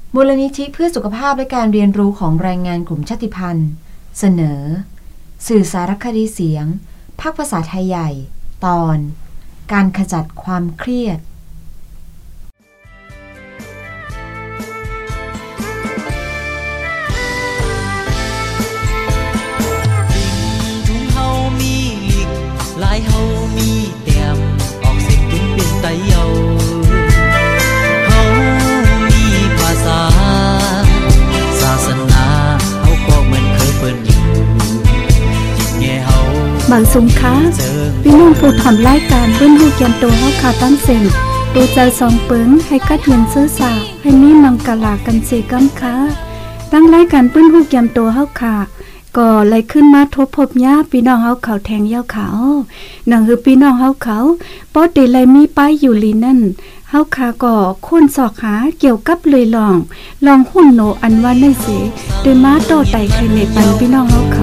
มูลนิธิเพื่อสุขภาพและการเรียนรู้ของแรงงานกลุ่มชาติพันธุ์เสนอสื่อสารคดีเสียงภาคภาษาไทยใหญ่ตอนการขจัดความเครียดหลายเฮามีแต้มออกเสียงเป็นไตเยาเฮามีภาษาศาสนาเฮาก็เหมือนเคยเปิ้นอยู่จิตแง่เฮาบางสงค้าพี่น้องผู้ทำรายการเปิ้นฮู้แก่นโตเฮาขาตั้งเสียงตัวใจสองปึงให้กัดเหียนซื่อสาให้มีมังกลากันเสกำค้าตั้งรายการเปิ้นฮู้แก่นโตเฮาขาก็เลยขึ้นมาทบพบญาพี่น้องเฮาเขาแทงยาวเขานั่นคือพี่น้องเฮาเขาปอติเลยมีป้ายอยู่ลีนั่นเฮาขาก็คนสอกหาเกี่ยวกับเลยลองหุ้นโนอันว่าในเสได้มาโตไตใครในปันพี่น้องเฮาเขา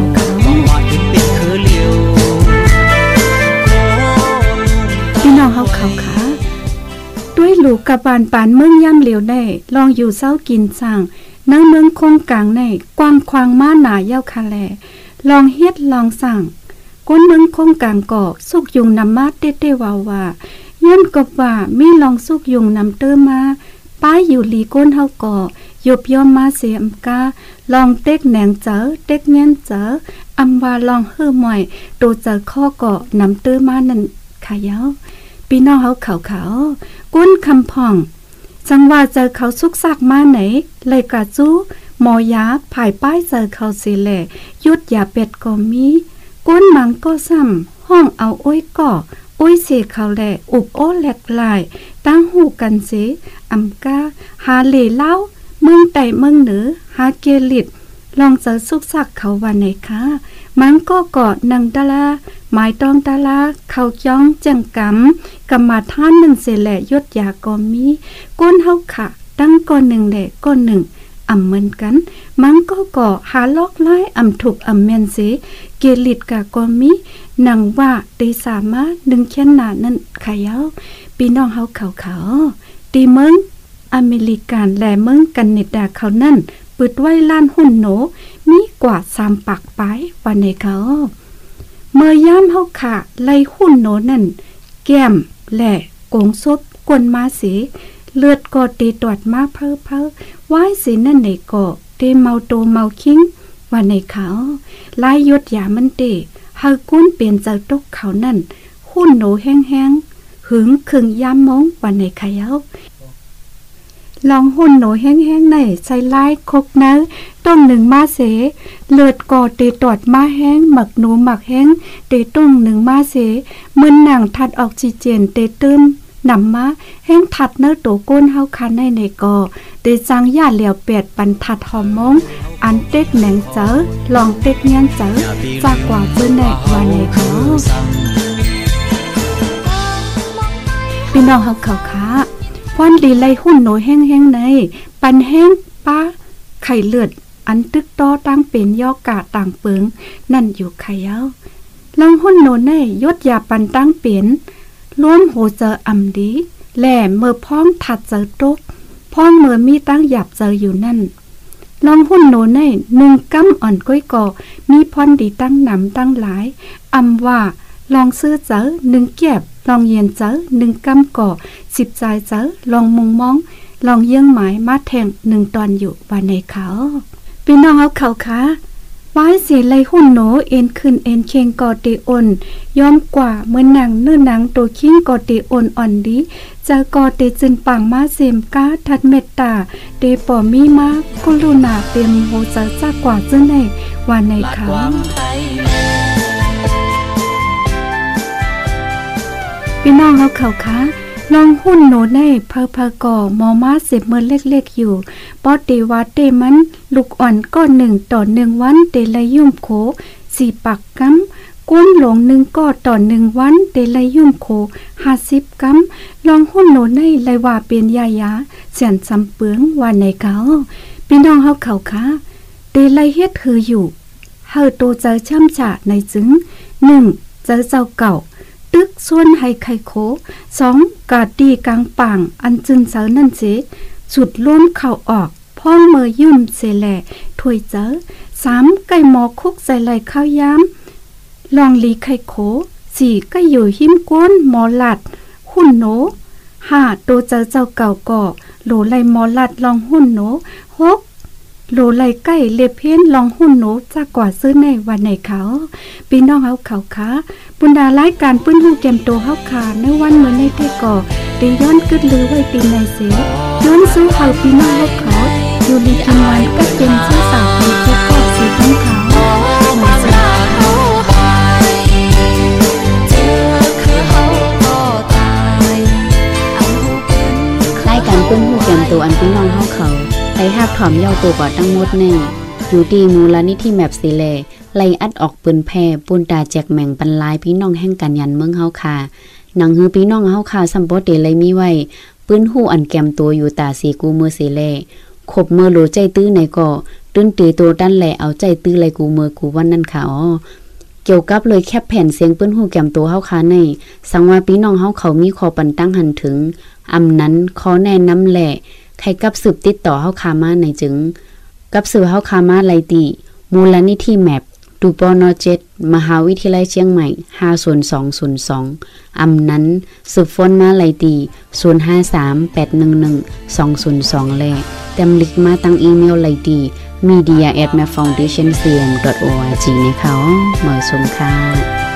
พี่น้องเฮาเขาขาด้วยหลูกกับบานปานเมืองย่ำเหลียวได้ลองอยู่เศร้ากินสั่งนังเมืองคงกลางในกว้างควางมาหนาเย้าคาแลลองเฮ็ดลองสั่งก้นเมืองคงกลางก่อสุกยุงนำมาเต้ๆว่าย้อนกบว่ามีลองสุกยุงนำเตอมาป้ายอยู่หลีก้นเฮาก่อยบย่อมมาเสียมกาลองเต็กแหนงเจอเต็กเงี้ยนเจออำว่าลองเฮือหม่อยโตเจอข้อก่อนำเตอมานั่นขายาวพี่น้องเฮาเขาก้นคำพ่องจังว่าเจอเขาซุกซากมาไหนเลยกะจู้หมอยาผายป้ายเจอเขาสิแหล่ยุดยาเป็ดก็มีก้นมังก็ซ้ำห้องเอาอ้อยก่ออ้อยเสเขาแหล่อุบโอแหลกลายตั้งหูกันเสอำกาหาเหล่เล่าเมืองใต้เมืองเหนือหาเกลิดลองเจอซุกซากเขาวันไหนคะมังก็เกาะนังดาลาหมายตองดาลาเขาจ้องจังกำมาท่านหนึ่งเสแหล่ยดยาก็มีก้นเฮาขะตั้งก้อนหนึ่งแหล่ก้อนหนึ่งอำเหมือนกันมังก็เกาะหาลอกไล่อำถูกอำแม่นเสเกลิดกะก็มีนังว่าได้สามารถดึงแค่นหนานั้นขายาวพี่น้องเฮาเขาตีเมืองอเมริกันและเมืองกันเนดาเขานั่นเปิดไว้ล้านหุ่นโหนมีกว่า3 ปากปลายวันในเขาเมื่อย่ามเฮาขาไล่หุ่นโหนนั่นแก้มและโกงซบกวนมาสีเลือดก็ตีตอดมาเพ้อไว้สีนั่นในก็เตเมาโตเมาคิงวันในเขาลายยดยามันเตเฮากุ้นเปลี่ยนจากตกเขานั่นหุ่นโหนแห้งหึงขึงยามมองวันในขายาวลองหุ่นโหนแห้งๆในใส่ลายคกเนื้อต้นหนึ่งมาเสเลือดก่อเตตอดมาแห้งหมักหนูหมักแห้งเตต้งหนึ่งมาเสมึนหนังทัดออกซิเจนเตเติมนำมาแห้งทัดเนื้อโตก้นเฮาคันในก่อเตจังยาเหลียวเป็ดปันทัดหอมมงอันเต็กแหนงเจอลองเต็กเงี้ยนเจอจากกว่าเจอแหนกวันในเขาพี่น้องเฮาเขาวันลีไลหุ่นโหนแห้งในปันแห้งป้าไข่เลือดอันตึกต้อตั้งเป็นยอกะต่างเปิงนั่นอยู่ไข่ยาวลองหุ่นโหนในยดยาปันตั้งเป็นล้วนโหเจออำดีแหล่เมื่อพ้องถัดเจอตกพ้องเมื่อมีตั้งหยับเจออยู่นั่นลองหุ่นโหนใน1 กำอ่อนก้อยก่อมีพรดีตั้งหนำตั้งหลายอำว่าลองซื้อเจอ1 แก็บลองเย็นเจอ1 กำก่อ10 ใจเจอลองมุงมองลองเยื่องหมายมาแทง1 ตอนอยู่วันในเขาพี่น้องเอาเขาคะไว้เสียไลหุ่นโหนเอ็นขึ้นเอ็นเคียงกอเตออนย้อมกว่าเมื่อหนังเนื้อหนังตัวคิงกอเตออนอ่อนดีเจอกอเตจึนปังมาเสมกาทัดเมตตาเตปอมีมากุลุนาเต็มโหเจอจากกว่าเจ้าในวันในเขาพี่น้องเอาเขาคะลองหุ่นโหนในเพอก่อมอมา10 มื้อเล็กๆอยู่ปอเตวาเตมันลูกอ่อนก็1 ต่อ 1 วันเตละยุ่มโข4 ปักกำกุ้นหลง1 ก็ต่อ 1 วันเตละยุ่มโข50 กำลองหุ่นโหนในไลว่าเป็นยายาเสียนสำเปืองวันในเขาพี่น้องเฮาเขาคะเตละเฮ็ดคืออยู่เฮาโตเจอช่ำฉะในจึง1เจอเจ้าเก่าตึกส่วนให้ไข่โค2กาดีกลางป่างอันจึนเสานั่นเสสุดล้มเข่าออกพ่องมือยุ่มเสแหละถ้วยเจอ3ไก่หมอคุกใส่ไหลข้าวยำลองลีไข่โข4ไก่อยู่หิมก้นหมอหลัดหุ่นโหน5โตเจอเจ้าเก่าก่อโหลไหลหมอหลัดลองหุ่นโหน6โหลไหลไก่เล็บเพ้นลองหุ่นโหนจากกว่าซื้อในวันไหนเขาพี่น้องเฮาเขาค่ะบุญดารายการปื้นฮู้แก้มโตเฮาค่ะในวันมื้อในเทก่อได้ย้อนกึดลือไว้ตีในเสย้อนสู้เฮาพี่น้องเฮาเขาอยู่ในทีมงานก็เป็นชื่อสาวที่เจ็บปวดสิทั้งเขาหมดสิรายการปื้นฮู้แก้มโตอันพี่น้องเฮาเขาไล่ฮับถอมเย้าตัวกว่าทั้งหมดนี่อยู่ที่มูลนิธิแมปสิแลไล่อัดออกปืนแพร่ปูนตาแจกแม่งบรรลายพี่น้องแห่งกันยันเมืองเฮาค่ะหนังฮือพี่น้องเฮาค่ะซัมโปเตเลยมีไว้ปืนหู้อันแกมตัวอยู่ตาสีกูมือสิแลขบมือโลใจตื้อในก่อตื้นตีตัวดันแหละเอาใจตื้อไลกูมือกูวันนั้นค่ะอ๋อเกี่ยวกับเลยแคบแผ่นเสียงปืนหู้แกมตัวเฮาค่ะในสังว่าพี่น้องเฮาเขามีขอปันตั้งหันถึงอำนั้นขอแนะนำแหละใครกับสืบติดต่อเฮาคามาในจึงกับสืบเฮาคามาไลติมูลนิธิแมปดูปน7มหาวิทยาลัยเชียงใหม่50202อำนั้นสืบฟ้นมาไลติ0538112002และแต้มลิกมาตั้งอีเมลไลติ media@mapfoundationcm.org นะคะเหมาะสมค่ะ